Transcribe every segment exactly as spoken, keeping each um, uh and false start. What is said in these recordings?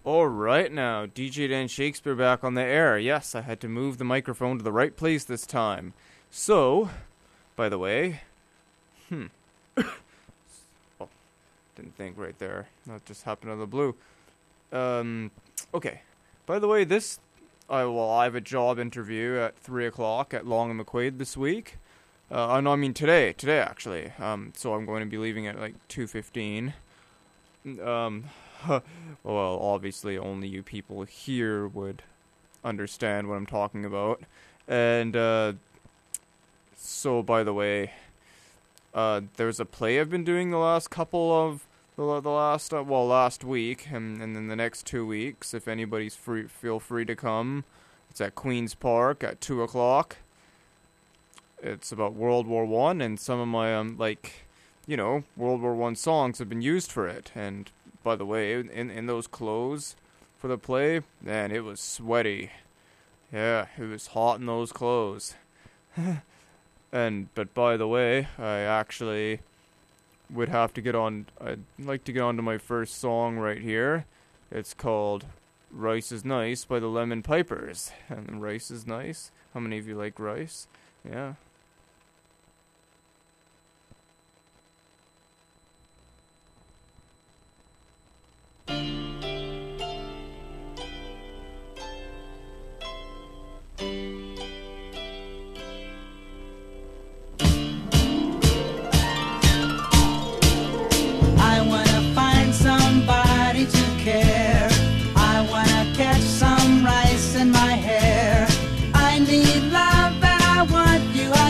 All right now, D J Dan Shakespeare back on the air. Yes, I had to move the microphone to the right place this time. So, by the way, hmm, oh, didn't think right there. That just happened out of the blue. Um, okay. By the way, this, I well, I have a job interview at three o'clock at Long and McQuaid this week. Uh, no, I mean today, today actually. Um, so I'm going to be leaving at like two fifteen. Um, well, obviously only you people here would understand what I'm talking about. And, uh, so by the way, uh, there's a play I've been doing the last couple of, the, the last, uh, well, last week, and, and then the next two weeks, if anybody's free, feel free to come. It's at Queen's Park at two o'clock. It's about World War One, and some of my, um, like, you know, World War One songs have been used for it. And, by the way, in, in those clothes for the play, man, it was sweaty. Yeah, it was hot in those clothes. And, but by the way, I actually would have to get on, I'd like to get on to my first song right here. It's called Rice is Nice by the Lemon Pipers. And rice is nice. How many of you like rice? Yeah. You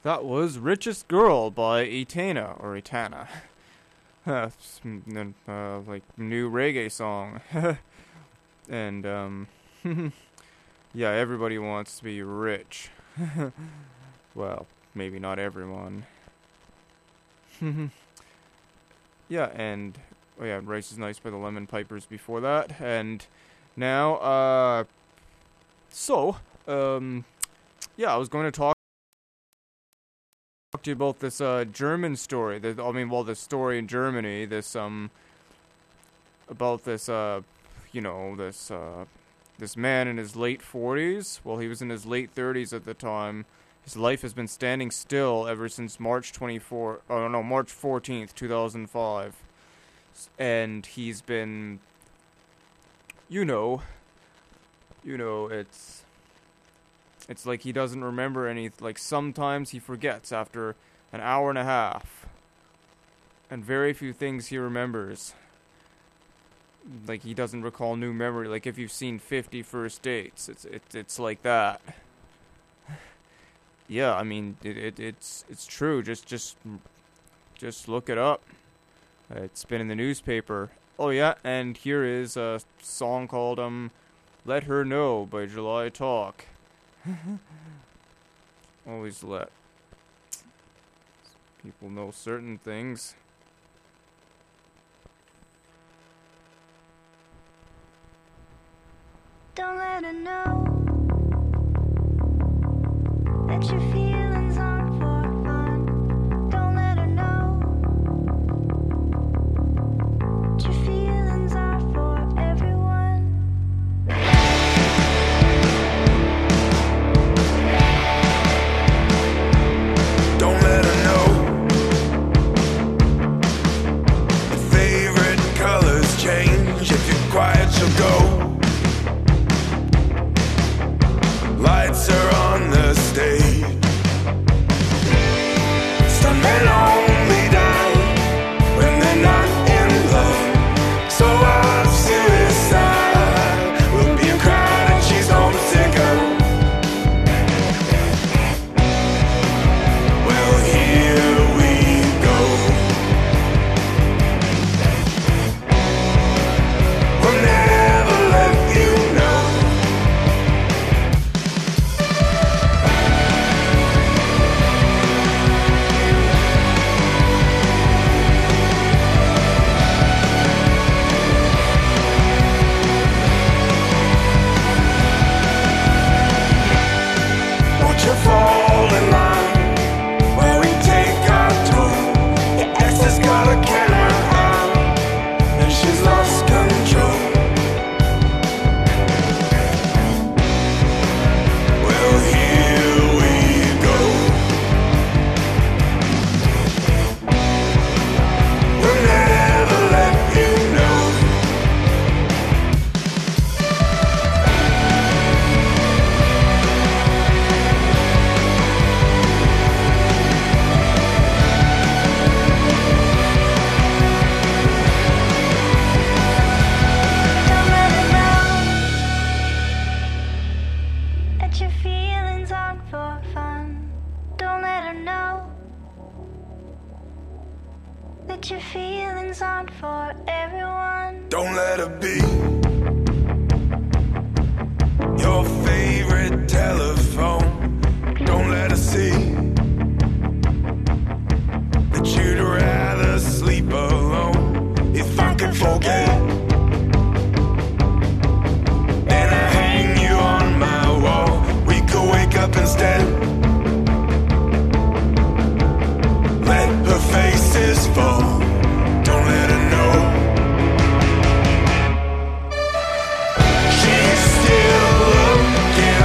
That was Richest Girl by Etana, or Etana. uh, uh, like, new reggae song. And, um, yeah, everybody wants to be rich. Well, maybe not everyone. Yeah, and, oh yeah, Rice is Nice by the Lemon Pipers before that. And now, uh, so, um, yeah, I was going to talk to you about this uh, German story. The, I mean, well, the story in Germany. This um, about this uh, you know, this uh, this man in his late forties. Well, he was in his late thirties at the time. His life has been standing still ever since March twenty-fourth. Oh no, March fourteenth, two thousand five, and he's been, you know, you know, it's. It's like he doesn't remember any, like sometimes he forgets after an hour and a half. And very few things he remembers. Like he doesn't recall new memory. Like if you've seen fifty First Dates, it's it, it's like that. Yeah, I mean it, it it's it's true. Just just just look it up. It's been in the newspaper. Oh yeah, and here is a song called um Let Her Know by July Talk. Always let people know certain things. Don't let her know that your feelings aren't for fun. Don't let her know that your feelings are for everyone. Don't let her know her favorite colors change. If you're quiet, she'll go. Lights are on the stage. Stuntmen only die when they're not in love. So our suicide will be a crowd and she's homesick of. Well, here we go. We'll never let you know. Won't you fall in line while we take our toll? Your ex has got a camera out and she's lost control. Well, here we go. We'll never let you know. Don't let her know that your feelings aren't for fun. Don't let her know that your feelings aren't for everyone. Don't let her be your favorite telephone. Don't let her see that you'd rather sleep alone. If I could forget, then I hang you on my wall. We could wake up instead. Let her faces fall. Don't let her know. She's still looking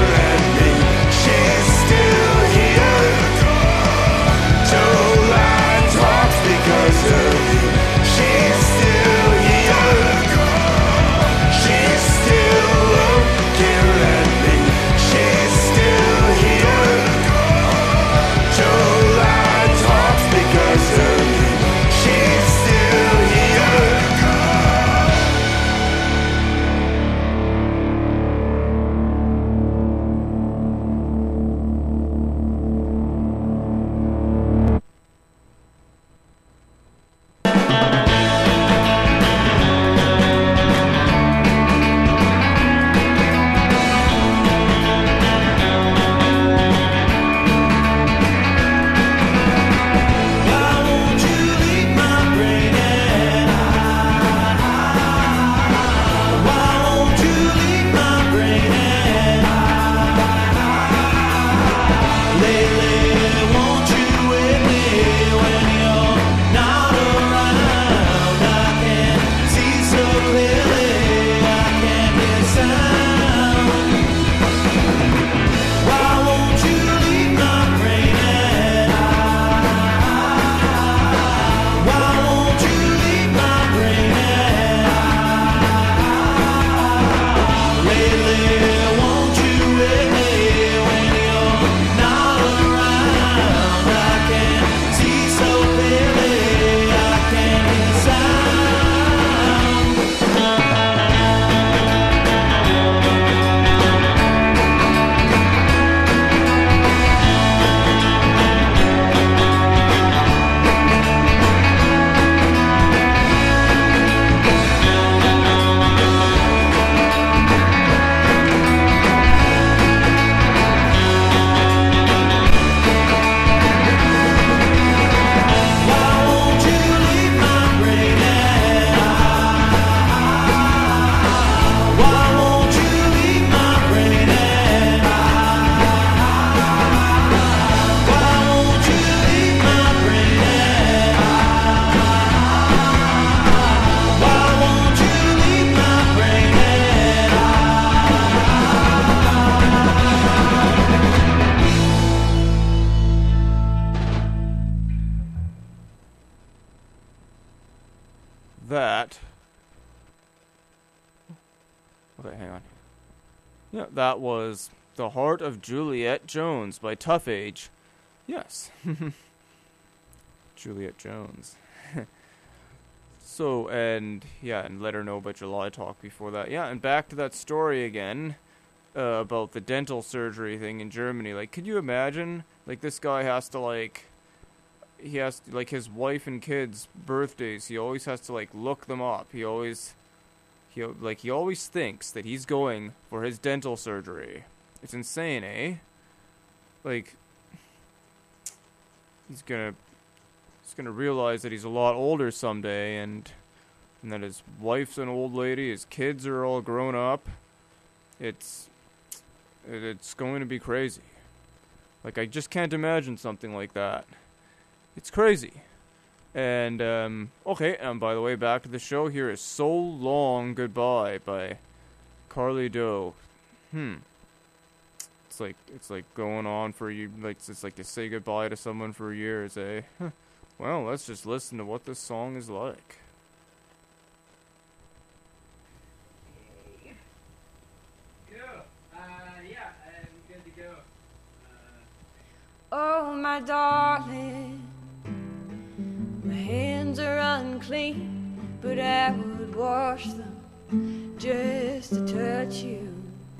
that. Okay, hang on. Yeah, that was The Heart of Juliet Jones by Tough Age. Yes. Juliet Jones. So, and, yeah, and let her know about July Talk before that. Yeah, and back to that story again, uh, about the dental surgery thing in Germany. Like, could you imagine, like, this guy has to, like, he has to, like, his wife and kids' birthdays, he always has to, like, look them up. He always, he, like, he always thinks that he's going for his dental surgery. It's insane, eh? Like, he's gonna... He's gonna realize that he's a lot older someday, and and that his wife's an old lady, his kids are all grown up. It's it, it's going to be crazy. Like, I just can't imagine something like that. It's crazy. And um, okay, and by the way, back to the show. Here is "So Long Goodbye" by Carly Doe. Hmm. It's like it's like going on for you. Like it's like to say goodbye to someone for years, eh? Well, let's just listen to what this song is like. Go. Uh, yeah, I'm good to go. Uh, Oh, my darling, my hands are unclean, but I would wash them just to touch you.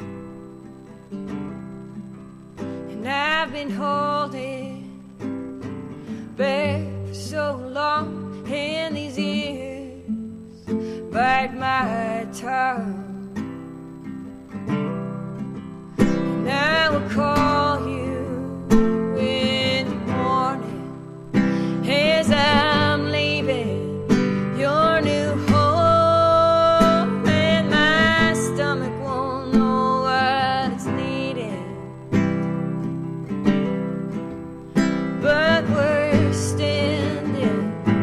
And I've been holding back for so long, and these ears bite my tongue. And I will call you in the morning as I'm leaving your new home, and my stomach won't know what it's needing, but we're standing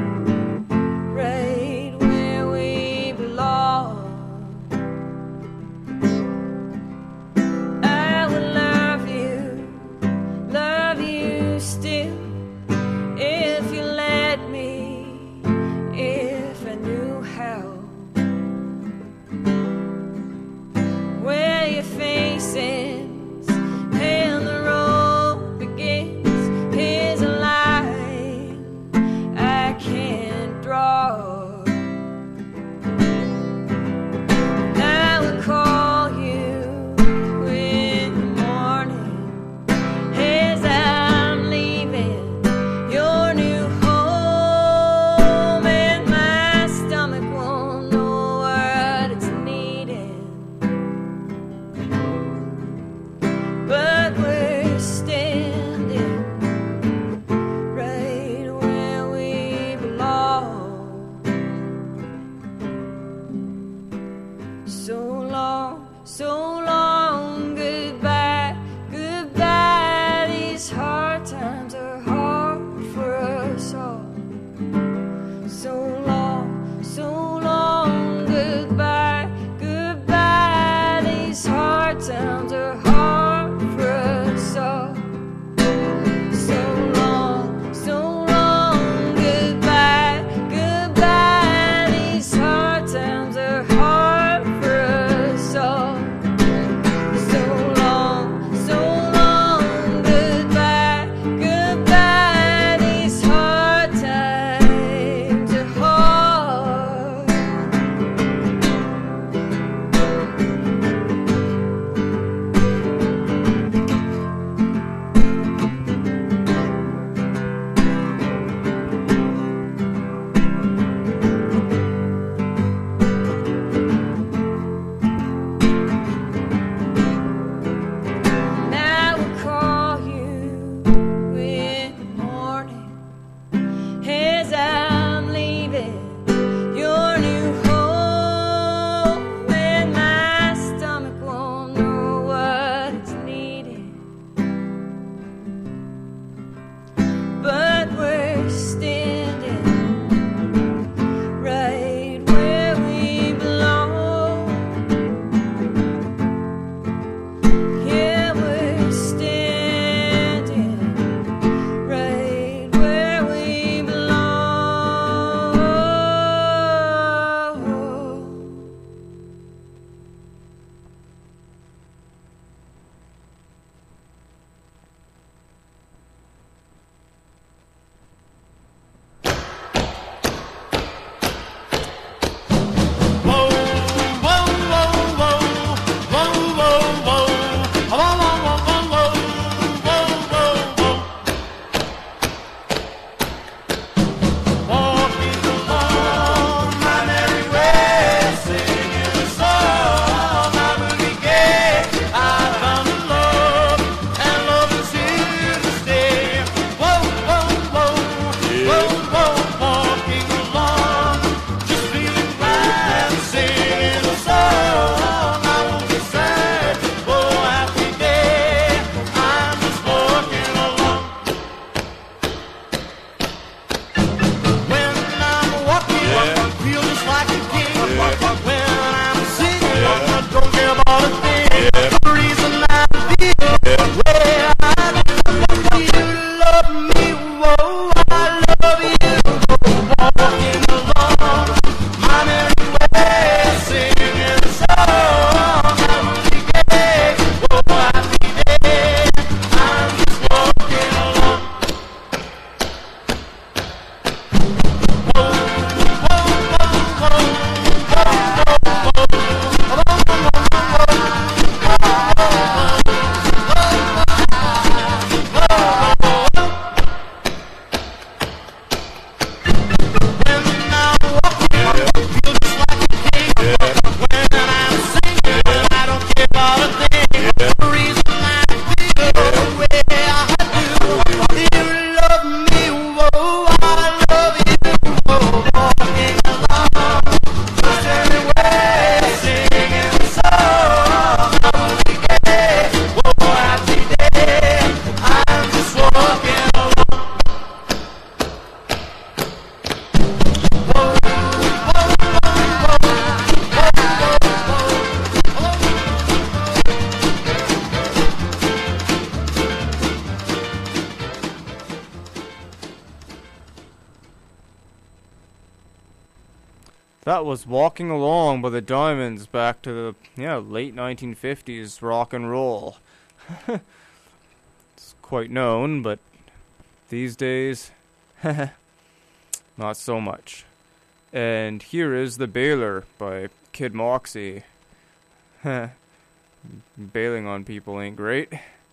That was Walking Along by the Diamonds, back to the, yeah, late nineteen fifties rock and roll. It's quite known, but these days, not so much. And here is The Bailer by Kid Moxie. Bailing on people ain't great.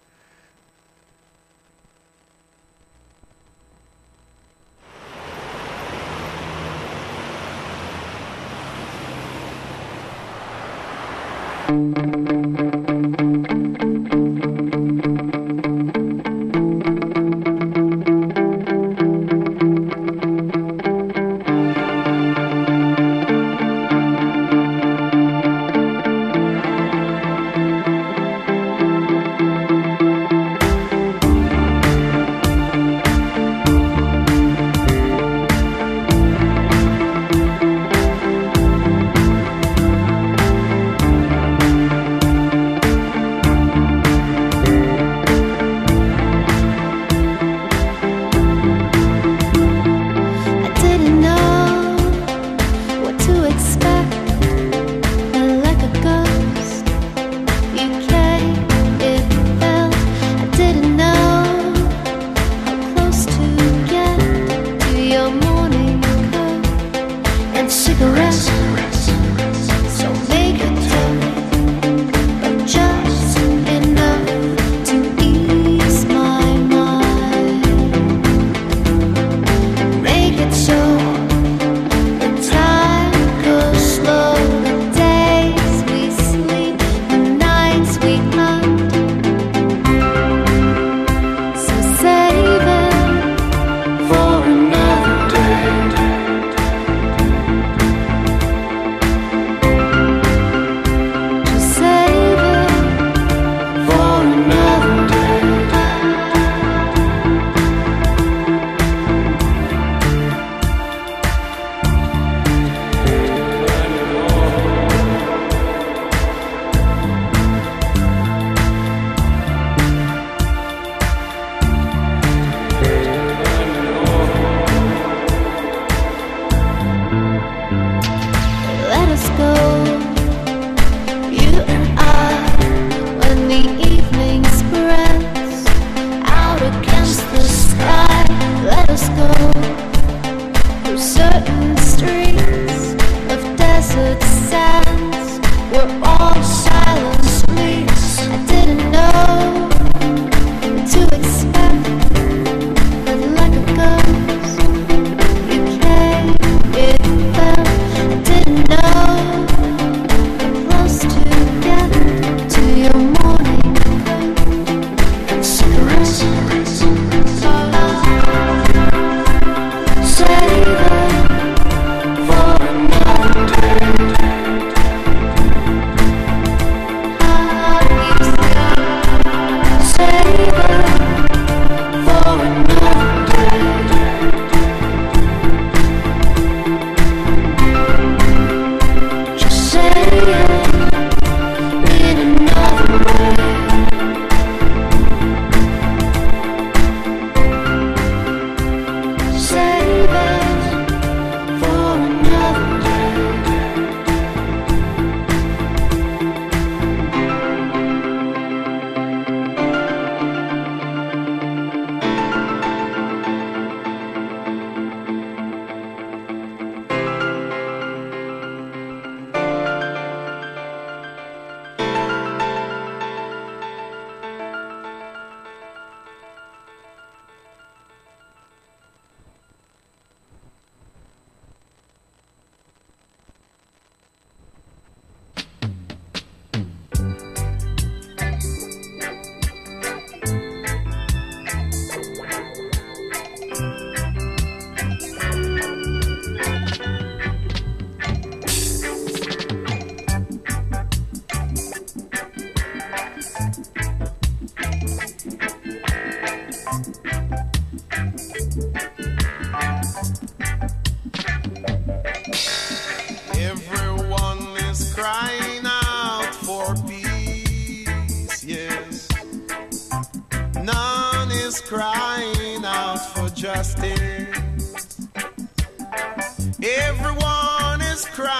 crying out for justice. Everyone is crying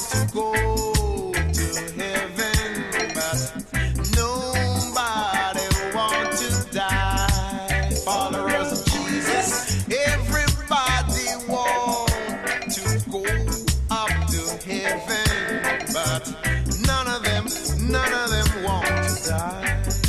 want to go to heaven, but nobody want to die. Followers of Jesus, everybody want to go up to heaven, but none of them, none of them want to die.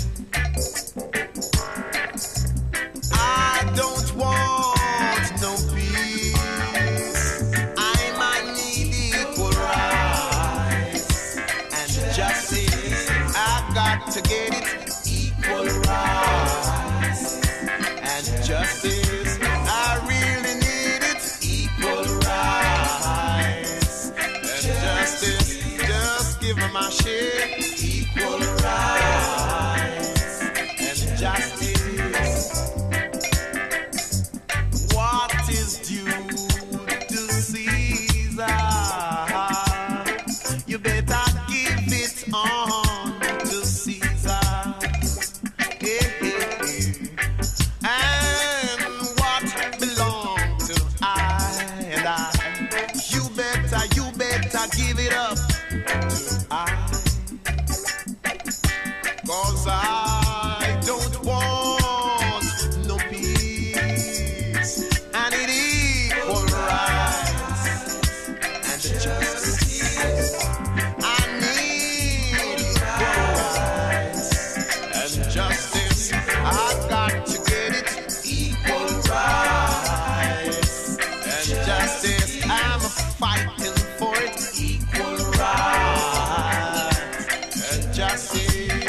I don't want no peace. I might need equal rights and justice. I got to get it. Equal rights and justice. I really need it. Equal rights and justice. Just give me my share. Equal rights and justice. What is due to Caesar? You better give it on to Caesar. Hey, hey, hey. And what belongs to I and I? You better, you better give it up to I. 'Cause I don't want no peace. I need equal rights and justice. I need equal rights and justice. I've got to get it. Equal rights and justice. I'm fighting for it. Equal rights and justice.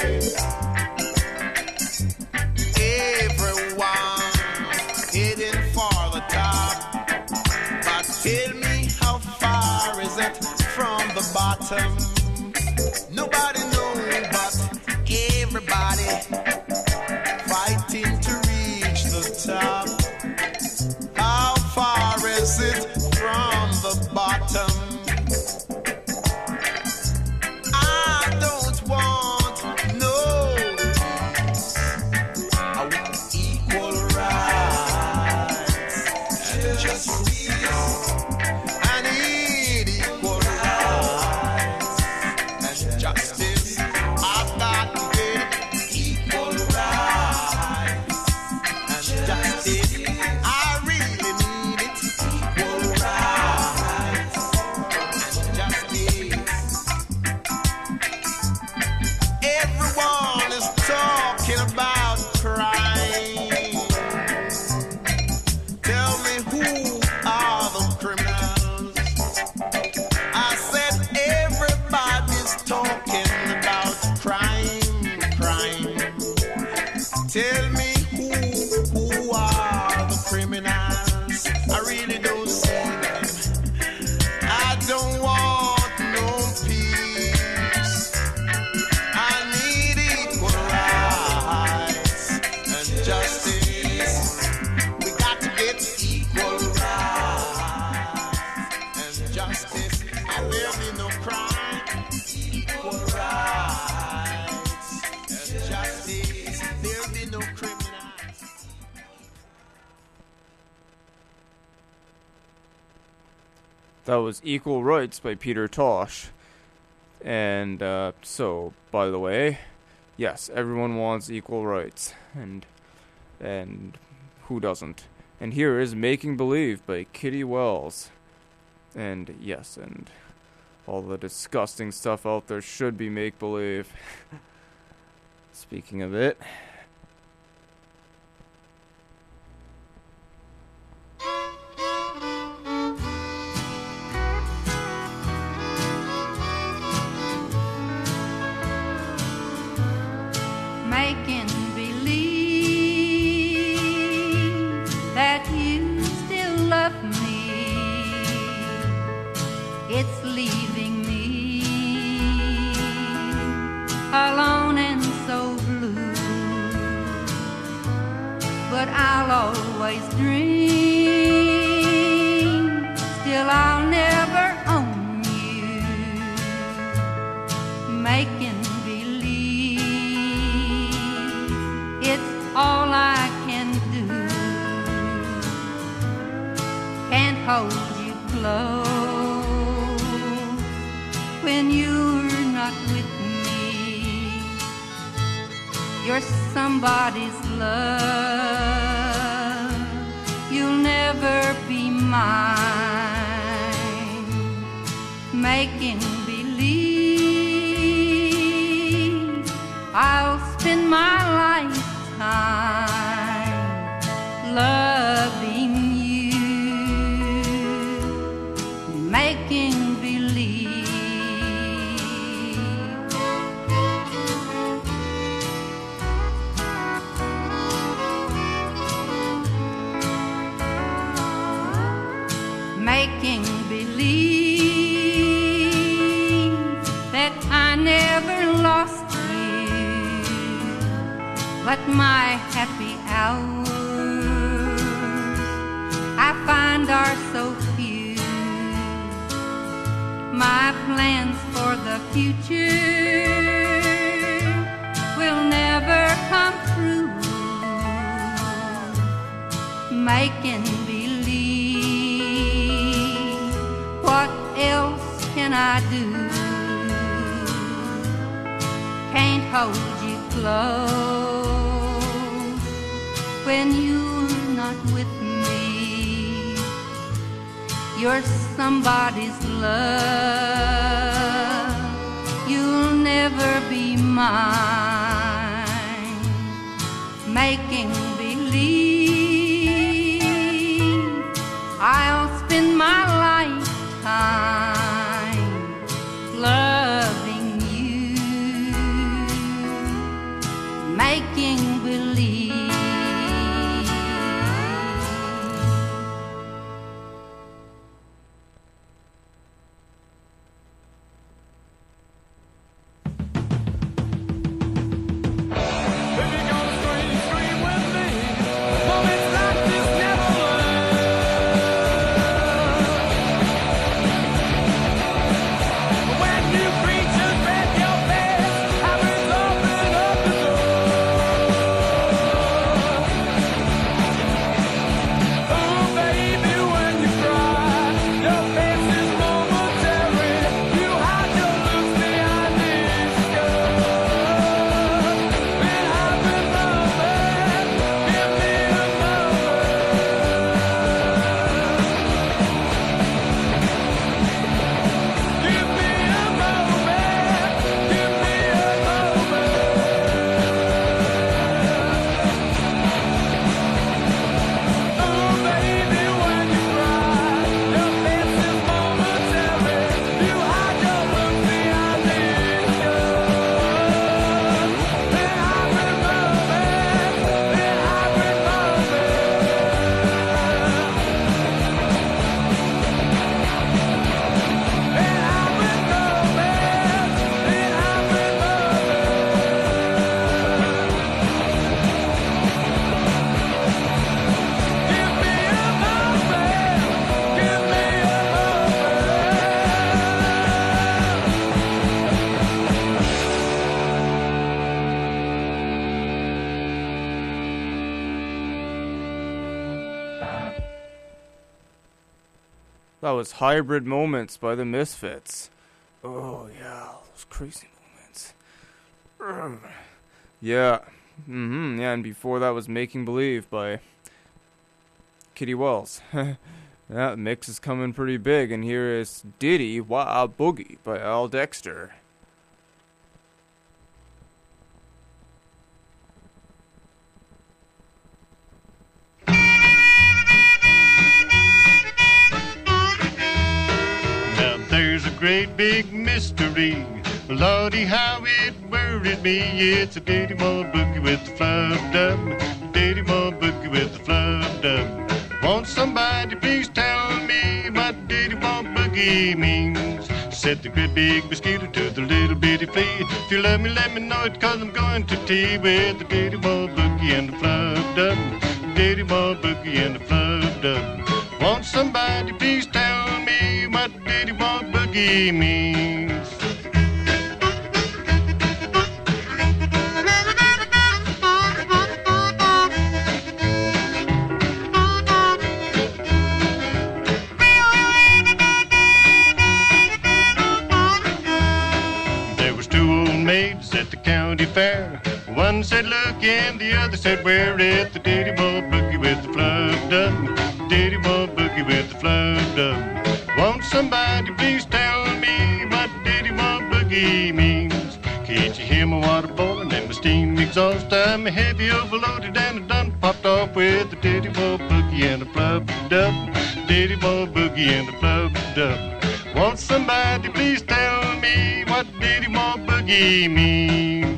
Everyone heading for the top, but tell me how far is it from the bottom? Nobody knows, but everybody fighting to reach the top. How far is it from the bottom? I don't want no peace. I want equal rights and justice. I need equal rights and justice. I've got to get equal rights and justice. I really need it. Equal rights and justice. Everyone is talking about crime. Tell me who are the criminals? I said everybody's talking about crime, crime. Tell me who who are the criminals? I really don't see them. I don't want no peace. I need equal rights and justice. We got to get equal rights and justice. And there'll be no crime. Equal rights and justice. There'll be no criminals. That was Equal Rights by Peter Tosh. And uh, so, by the way, yes, everyone wants equal rights. And and who doesn't? And here is Making Believe by Kitty Wells. And yes, and all the disgusting stuff out there should be make believe. Speaking of it. Making believe that you still love me. It's leaving me alone and so blue. But I'll always dream, still I'll never own you. Making all I can do. Can't hold you close, with me. You're somebody's love. You'll never be mine. Making believe I'll spend my lifetime loving you. Making making believe that I never lost you, but my happy hours I find are so few. My plans for the future will never come true. Making what else can I do? Can't hold you close when you're not with me. You're somebody's love. You'll never be mine. Making believe I'll spend my life time loving you, making believe. That was Hybrid Moments by the Misfits. Oh, yeah, those crazy moments. Urgh. Yeah, mm-hmm, yeah, and before that was Making Believe by Kitty Wells. That mix is coming pretty big, and here is Diddy Wah Boogie by Al Dexter. There's a great big mystery, Lordy, how it worried me. It's a Diddy Wah Boogie with the flub dub, Diddy Wah Boogie with the flub dub. Won't somebody please tell me what Diddy Wah Boogie means? Said the great big mosquito to the little bitty flea. If you love me, let me know it, cause I'm going to tea with the Diddy Wah Boogie and the flub dub, Diddy Wah Boogie and the flub dub. Won't somebody please tell me what Diddy Wah Boogie means? There was One said look and the other said wear it. The Diddy Boy Boogie with the flub dub. Diddy Boy Boogie with the flub dub. Won't somebody please tell me what Diddy Boy Boogie means? Can't you hear my water boiling and my steam exhaust? I'm heavy overloaded and I done popped off with the Diddy Boy Boogie and the flub dub. Diddy Boy Boogie and the flub dub. Won't somebody please tell me what Diddy Boy Boogie means?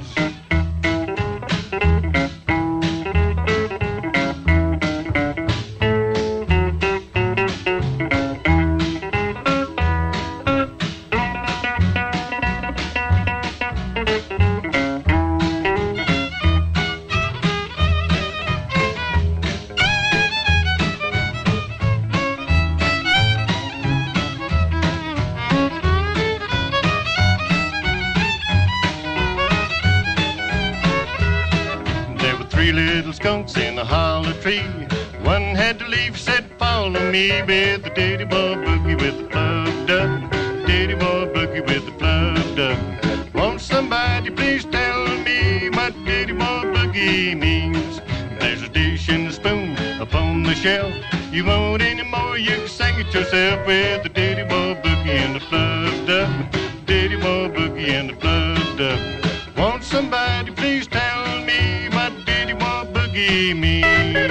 Skunks in a hollow tree. One had to leave, said follow me with the Diddy Boy Boogie with the flub dub. Diddy Boy Boogie with the flub dub. Won't somebody please tell me what Diddy Boy Boogie means? There's a dish and a spoon upon the shelf. You want any more, you can sing it yourself with the Diddy Boy Boogie and the flub dub. Diddy Boy Boogie and the flub dub. Won't somebody please tell me what Diddy Boy Boogie means?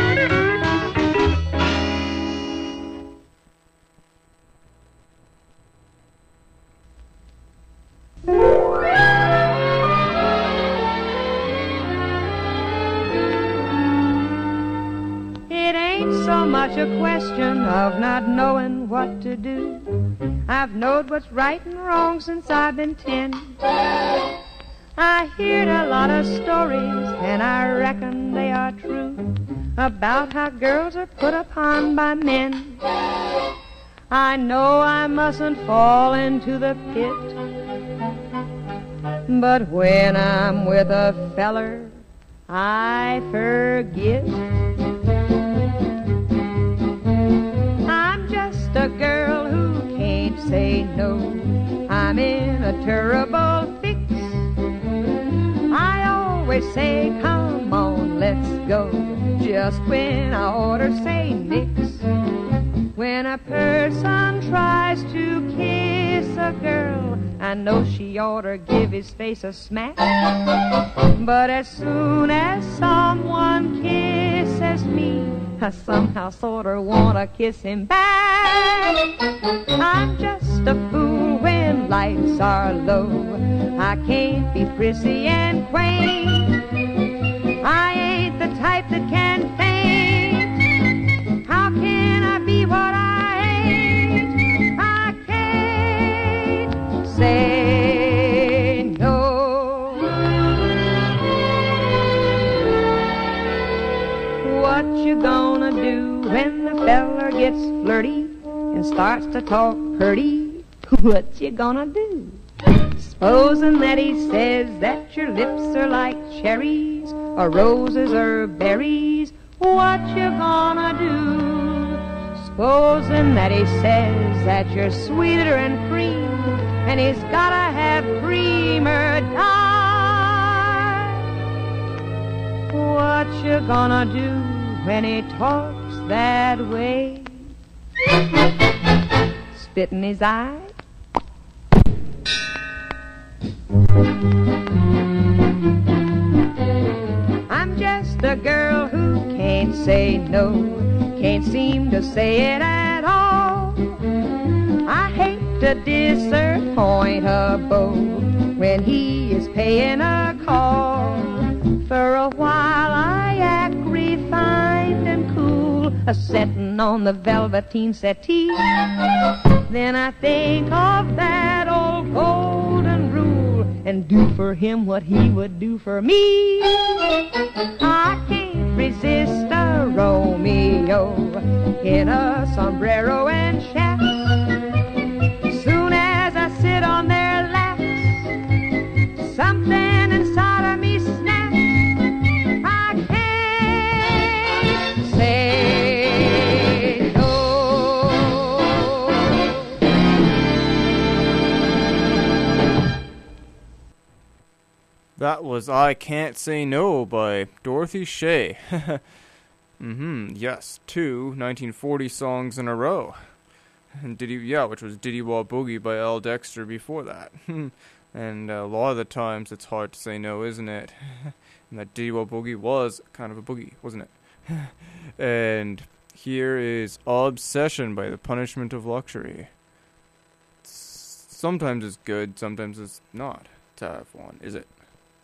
It ain't so much a question of not knowing what to do. I've knowed what's right and wrong since I've been ten. I heard a lot of stories, and I reckon they are true, about how girls are put upon by men. I know I mustn't fall into the pit, but when I'm with a feller, I forget. I'm just a girl who can't say no. I'm in a terrible fix. I always say, come on, let's go, just when I ought to say nix. When a person tries to kiss a girl, I know she ought to give his face a smack. But as soon as someone kisses me, I somehow sort of want to kiss him back. I'm just a fool when lights are low. I can't be prissy and quaint. I ain't the type that can faint. How can I be what I ain't? I can't say no. What you gonna do when the feller gets flirty and starts to talk purty? What you gonna do? Supposing that he says that your lips are like cherries, or roses or berries, what you gonna do? Supposing that he says that you're sweeter than cream, and he's gotta have cream or die. What you gonna do when he talks that way? Spit in his eye? I'm just a girl who can't say no, can't seem to say it at all. I hate to disappoint a beau when he is paying a call. For a while I act refined and cool, a-settin' on the velveteen settee. Then I think of that old golden rule and do for him what he would do for me. I can't resist a Romeo in a sombrero and chaps. Soon as I sit on their laps, something inside of me snaps. I can't say no. That was I Can't Say No by Dorothy Shea. mm-hmm, yes, two nineteen forty songs in a row. And Diddy, yeah, which was Diddy Wah Boogie by Al Dexter before that. And a lot of the times it's hard to say no, isn't it? And that Diddy Wah Boogie was kind of a boogie, wasn't it? And here is Obsession by The Punishment of Luxury. It's, sometimes it's good, sometimes it's not to have one, is it?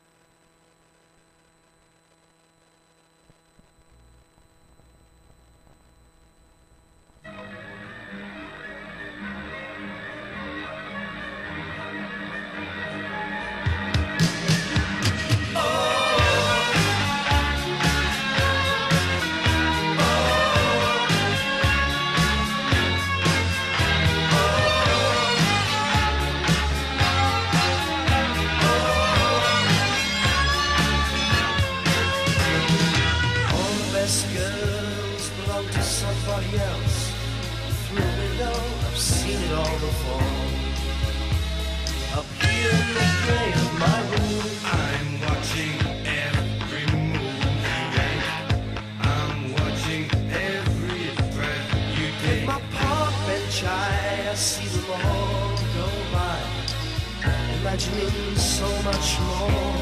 Imagining so much more.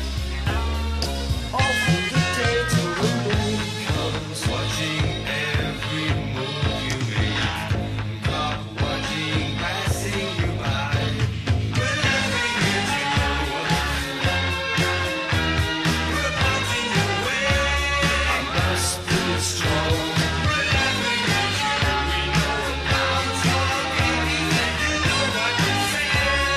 All through the day till the moon comes. Watching every move you make. Clock watching, passing you by. Whenever you do, we're punching your way. I must be strong. Whenever you do, we know I'm strong. Baby, you know what to say.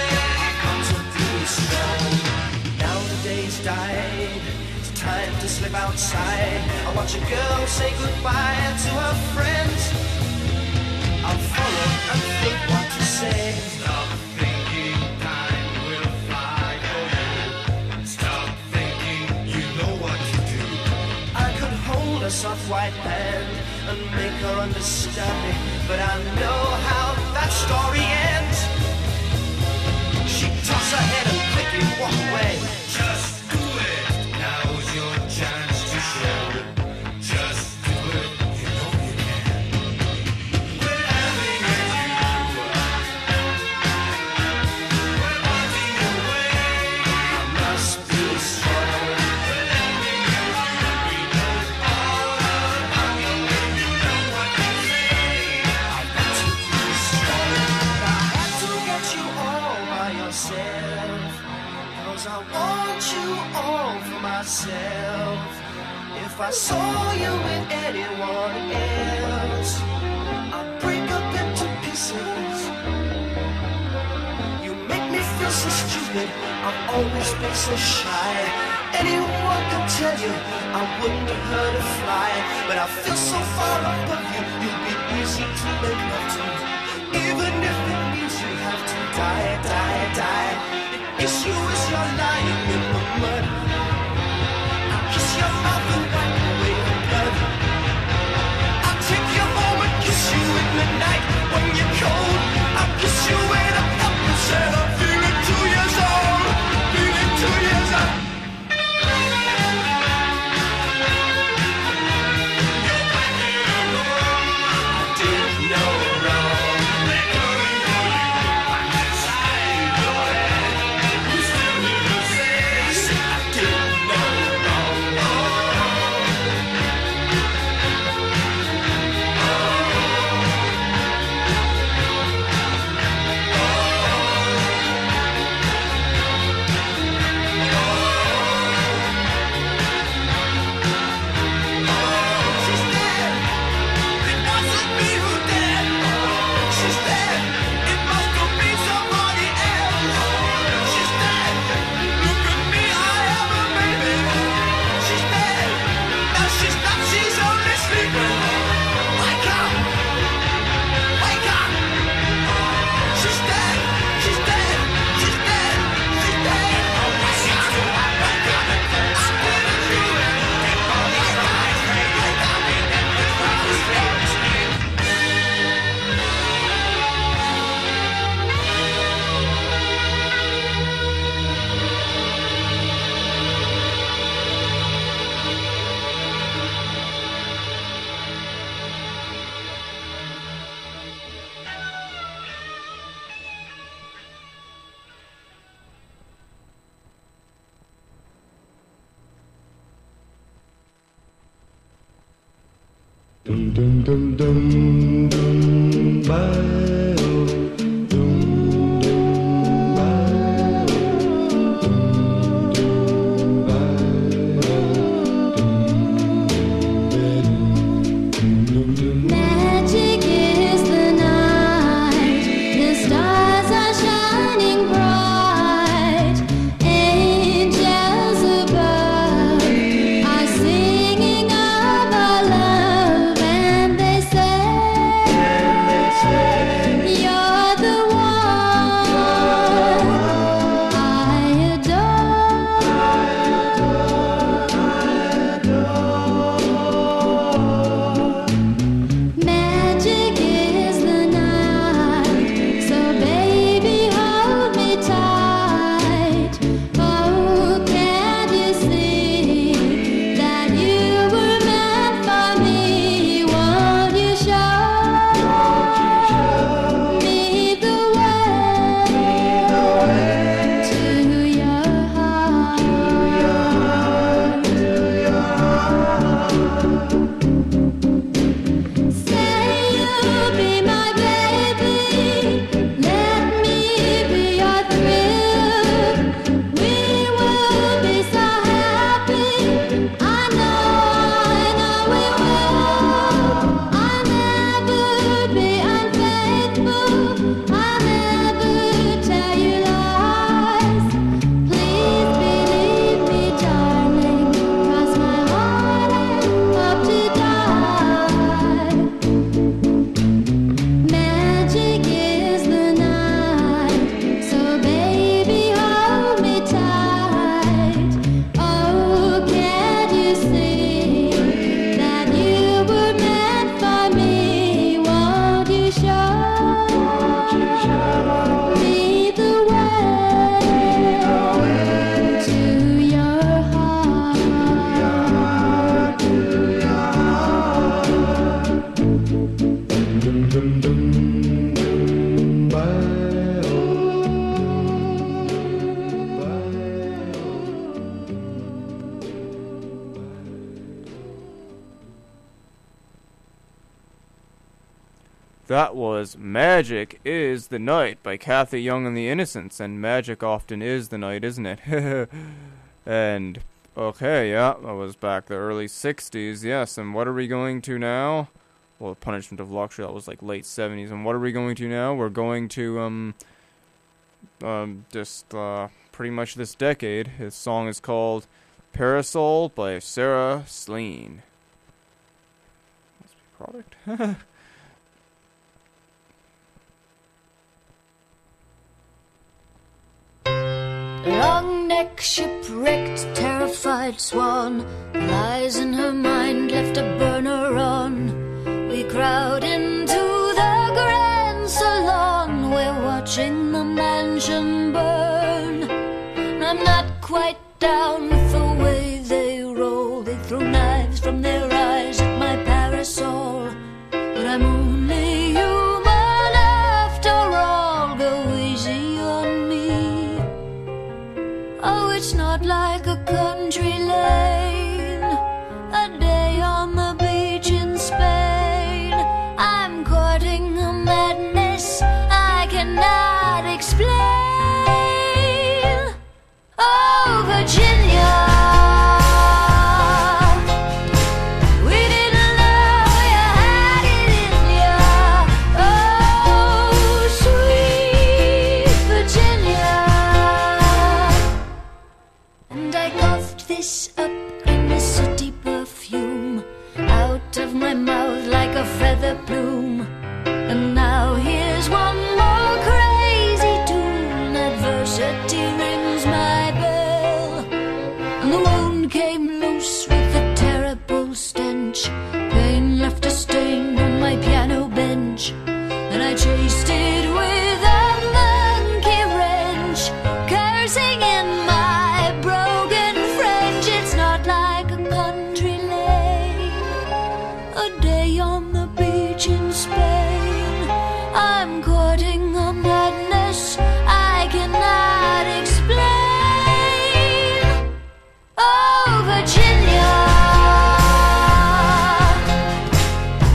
Now the day's died, it's time to slip outside. I watch a girl say goodbye to her friends. I'll follow and think what to say. Stop thinking time will fly for you. Stop thinking you know what to do. I could hold her soft white hand and make her understand me, but I know how that story ends. She toss her head and quickly walk away. Just do it. Now's your chance to show. Just do it. You know you can. We're having a you. We're walking away. I must be strong. We're having a you. We know all about you. You know what to say. I've got to be strong. I had to get you all by yourself, 'cause I want you all for myself. If I saw you with anyone else, I'd break up into pieces. You make me feel so stupid, I've always been so shy. Anyone can tell you I wouldn't have hurt a fly, but I feel so far above you, you'd be easy to make love to. Even if it means you have to die, die, die. The issue is you're lying in the mud. I'll kiss your mouth and wipe away the blood. I'll take your home and kiss you in the night when you're cold. I'll kiss you when I'm up and said I'm feeling two years old. Feeling two years old. You're back in the room. I didn't know right. Dum dum dum dum dum bye oh. Dum dum bye oh. Dum dum bye oh. Dum dum dum. Magic is the night, the stars are shining bright, angels above are singing of our love, and they say, you're the one I adore. Magic is the night, so baby hold me tight. Oh, can't you see that you were meant for me? Won't you show me the way to your heart? Say you'll be my baby, let me be your thrill. We will be so happy, I know, I know we will. I'll never be unfaithful, I'll never tell you lies. Please believe me, darling, 'cause my heart ain't up to die. Magic is the night, so baby hold me tight. Oh, can't you see that you were meant for me? Won't you show me the way to your heart? Dum dum dum dum bye oh. Dum bye That was Magic is the Night by Kathy Young and the Innocents, and magic often is the night, isn't it? And, okay, yeah, that was back the early sixties, yes, and what are we going to now? Well, Punishment of Luxury, that was like late seventies, and what are we going to now? We're going to, um, um, just, uh, pretty much this decade. His song is called Parasol by Sarah Sleen. Must be product. Long neck, shipwrecked, terrified swan, lies in her mind, left a burner on. We crowd into the grand salon, we're watching the mansion burn. I'm not quite down with the way they roll. They throw knives from their eyes at my parasol, but I'm only human after all. Go easy on me. Oh, it's not like a country lane, a day on the beach in Spain. I'm courting a madness I cannot explain. Oh, Virginia, we didn't know you had it in ya. Oh, sweet Virginia. And I coughed this up in the sooty perfume out of my mouth like a feather plume. And now here's one more crazy tune. Adversity rings my bell, and the wound came loose with a terrible stench. Pain left a stain on my piano bench, and I chased it with a monkey wrench, cursing in my broken French. It's not like a country lane, a day on the beach in Spain. I'm courting a madness I cannot explain. Oh, Virginia,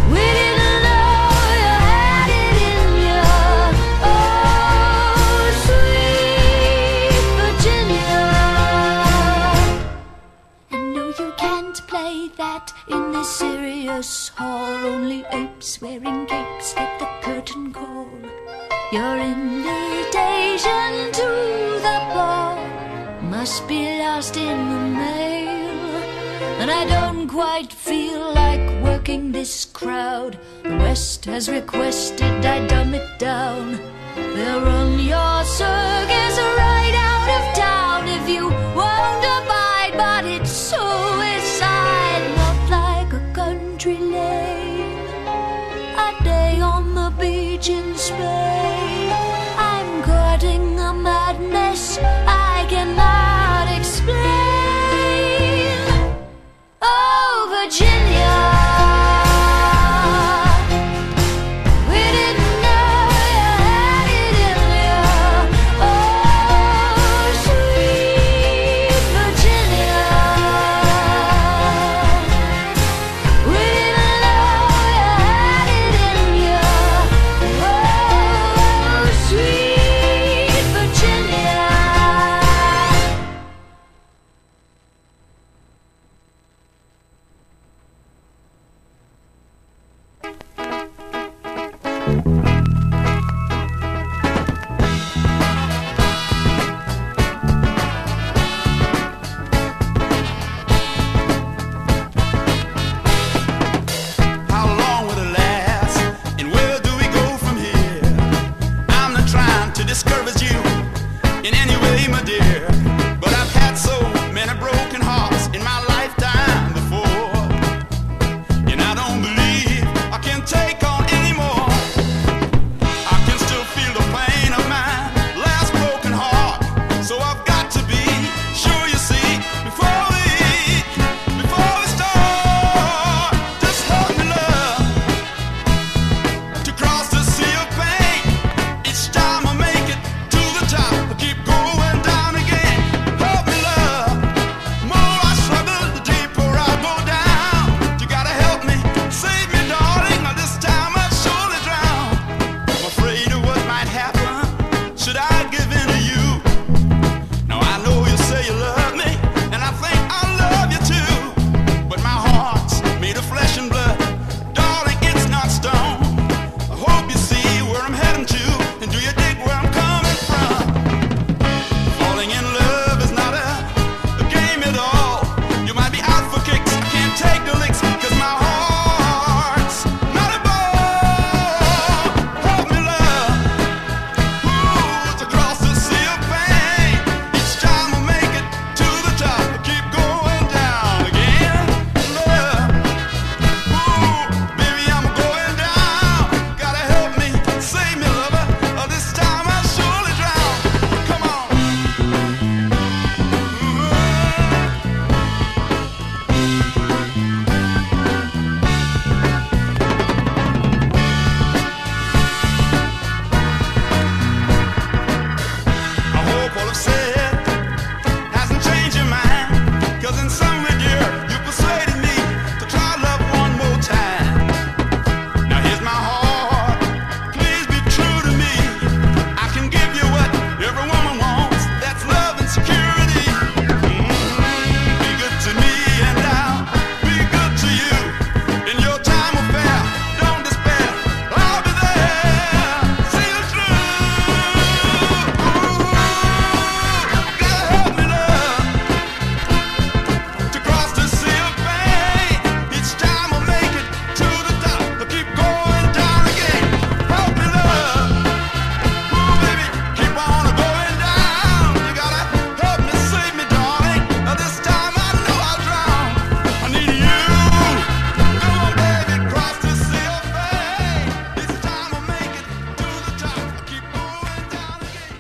lips get the curtain call. Your invitation to the ball must be lost in the mail. And I don't quite feel like working this crowd. The West has requested I dumb it down. They'll run your circus right out of town if you won't abide, but it's suicide. Not like a country lane, a day on the beach in Spain. I'm courting a madness I cannot explain. Oh, Virginia, we didn't know you had it in you. Oh, sweet Virginia, we didn't know you had it in you. Oh, sweet Virginia. How long will it last? And where do we go from here? I'm not trying to discourage you in any way, my dear, but I've had so many broken hearts in my lifetime before, and I don't believe I can take on anymore. I can still feel the pain of my last broken heart, so I've got to be sure, you see, before we before we start. Just help me, love, to cross the sea of pain. Each time I make it to the top, I keep going down again. Help me, love, the more I struggle, the deeper I go down. You gotta help me, save me, darling, or this time I'll surely drown. I'm afraid of what might happen should I give in to you. Now I know you say you love me, and I think I love you too, but my heart's made of flesh and blood, darling, it's not stone. I hope you see where I'm heading to, and do you dig where I'm coming from? Falling in love is not a, a game at all. You might be out for kicks, I can't take the licks, cause my heart's not a ball. Help me, love, ooh, to cross the sea of pain. Each time I make it to the top, I keep going down again. Love, ooh, baby, I'm going down. Gotta help me, save me, lover, or this time I'll surely drown. Come on. I hope all I've said hasn't changed your mind, 'cause in some way, dear, you persuaded me to try love one more time. Now here's my heart, please be true to me. I can give you what every woman wants, that's love and security. Mm, be good to me and I'll be good to you. In your time of fair, don't despair, I'll be there, see you through. Ooh, gotta help me, love, to cross the sea of pain. Each time I make it to the top, I keep going down again. Help me, love, ooh, baby, keep on going down. You gotta help me, save me, darling, or this time I know I'll drown. I need you, come on, baby, cross the sea of pain. Each time I make it to the top, I keep going down again.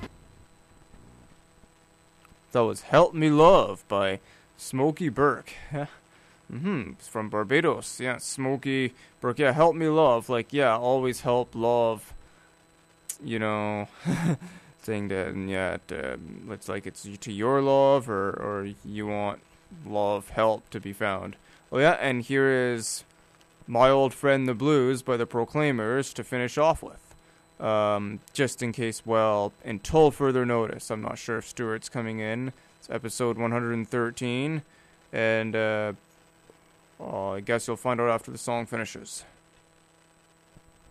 That was Help Me Love by Smokey Burke. mm-hmm. It's from Barbados. Yeah, Smokey Burke. Yeah, Help Me Love. Like, yeah, always help, love. You know, saying that, and yeah, it, uh, it's like it's to your love, or, or you want love, help to be found. Oh, yeah, and here is My Old Friend the Blues by the Proclaimers to finish off with. Um, just in case, well, until further notice. I'm not sure if Stuart's coming in. It's episode one hundred thirteen, and uh, oh, I guess you'll find out after the song finishes.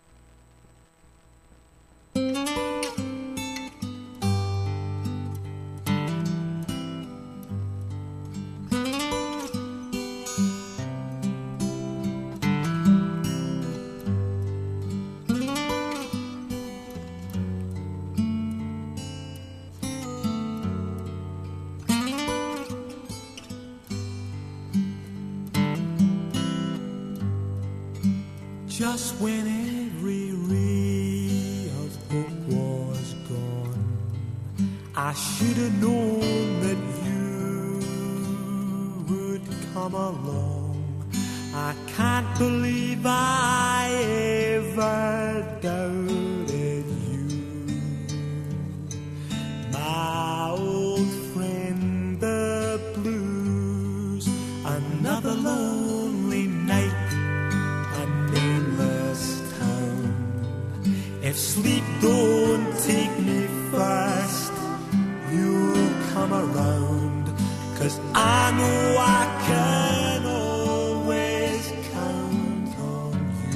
just when every ray of hope was gone, I should have known that you would come along. I can't believe I ever doubted you. My old friend, the blues, another lonely night, a nameless town. If sleep don't take me first, you'll come around, 'cause I know I can always count on you.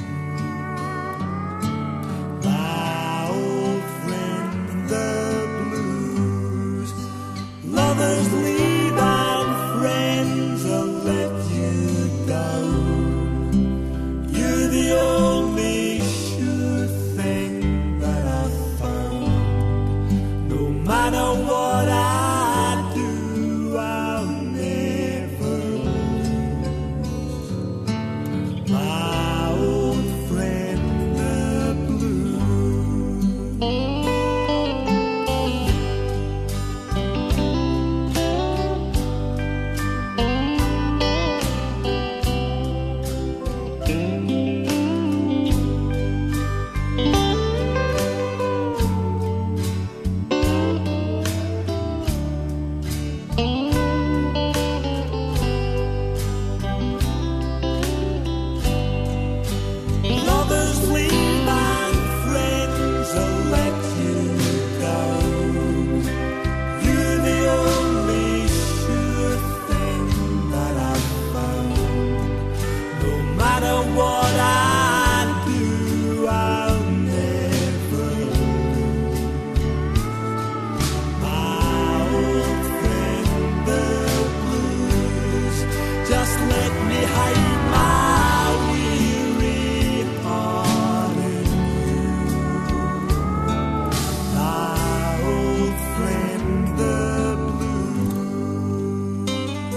My old friend, the blues, lovers leave and friends will let you down. You're the only sure thing that I've found. No matter what I do, I'll never lose my old friend, the blues. Lovers leave and friends will let you down. You're the only sure thing that I've found. No matter what I do, I'll never lose my old friend, the blues. Just let me hide my weary heart in you. My old friend, the blues.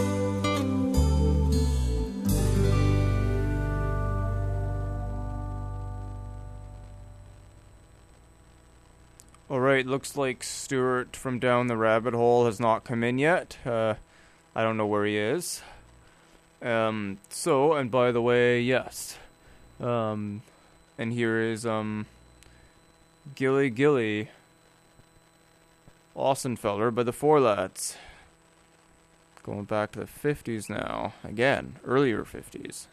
All right, looks like Stuart from down the rabbit hole has not come in yet. Uh, I don't know where he is. Um, so, and by the way, yes. Um, and here is, um, Gilly Gilly Ossenfeller by the Four Lads. Going back to the fifties now. Again, earlier fifties.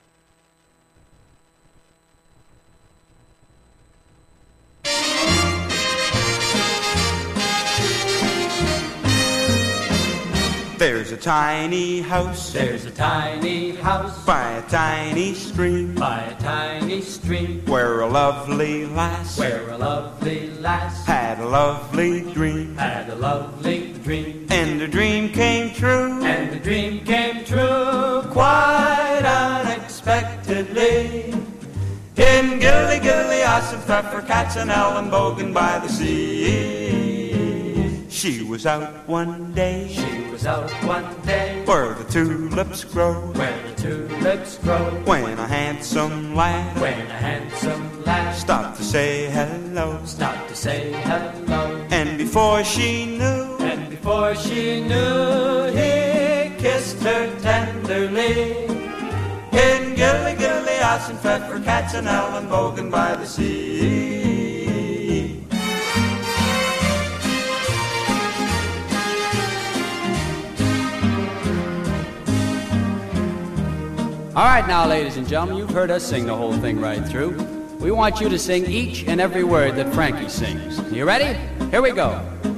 There's a tiny house, There's a tiny house by a tiny stream, by a tiny stream where a lovely lass where a lovely lass had a lovely dream, had a lovely dream. and the dream came true. And the dream came true quite unexpectedly. In Gilly Gilly, Ossenpfeffer, Katzenell, and Bogan by the sea. She was out one day, She was out one day where the tulips grow, where the tulips grow, when a handsome lad when a handsome lad stopped to say hello. stopped to say hello. And before she knew, And before she knew, he kissed her tenderly. in Gilly Gilly, Ossenpfeffer, Katzenell, and Bogan by the sea. All right, now, ladies and gentlemen, you've heard us sing the whole thing right through. We want you to sing each and every word that Frankie sings. You ready? Here we go.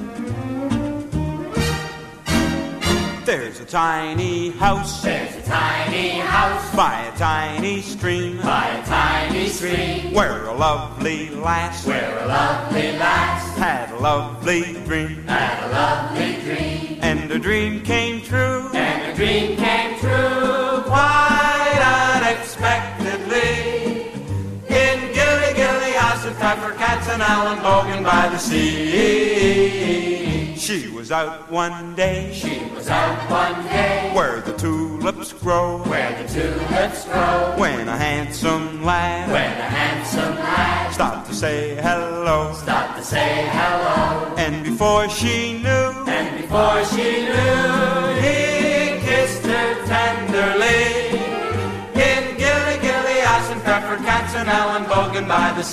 There's a tiny house, There's a tiny house by a tiny stream, by a tiny stream where a lovely lass where a lovely lass had a lovely dream, had a lovely dream. and the dream came true. And the dream came true quite unexpectedly. In Gilly Gilly, Ossenpfeffer, Katzenell, and Bogan by the sea. She was out one day. She was out one day. Where the tulips grow. Where the tulips grow. When a handsome lad. When a handsome lad. Stopped to say hello. Stopped to say hello. And before she knew. And before she knew. He kissed her tenderly. In Gilly Gilly, Ashen Pepper, Cats and Ellenbogen by the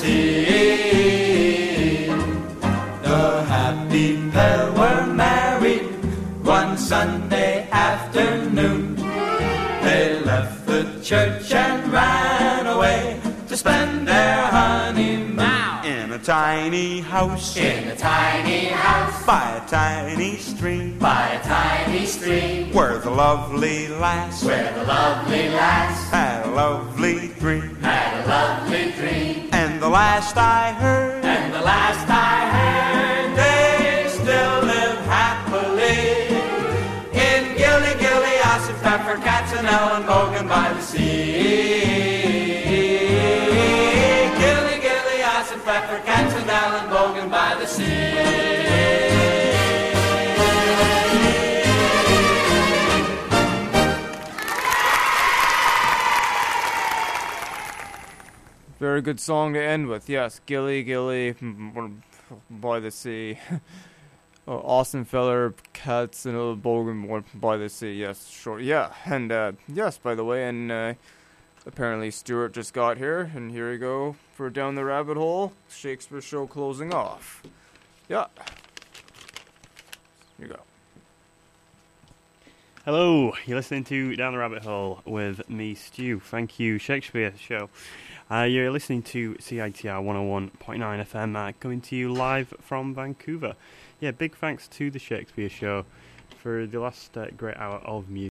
sea. The happy pair were married one Sunday afternoon. They left the church and ran away to spend their honeymoon in a tiny house. In a tiny house by a tiny stream. By a tiny stream where the lovely lass. Where the lovely lass had a lovely dream. Had a lovely dream. And the last I heard. And the last I heard. They still live happily in Gilly Gilly, Ashen Pepper, Cats and Ellenbogen by the sea. Gilly Gilly, Ashen Pepper, Cats and Ellenbogen by the sea. Very good song to end with. Yes, Gilly Gilly by the sea. Oh, Austin Feller, Cats and Ellenbogen by the sea. Yes, sure. Yeah, and uh, yes, by the way, and uh, apparently Stuart just got here, and here we go for Down the Rabbit Hole, Shakespeare show closing off. Yeah. Here you go. Hello, you're listening to Down the Rabbit Hole with me, Stu. Thank you, Shakespeare show. Uh, you're listening to C I T R one oh one point nine F M, uh, coming to you live from Vancouver. Yeah, big thanks to the Shakespeare show for the last uh, great hour of music.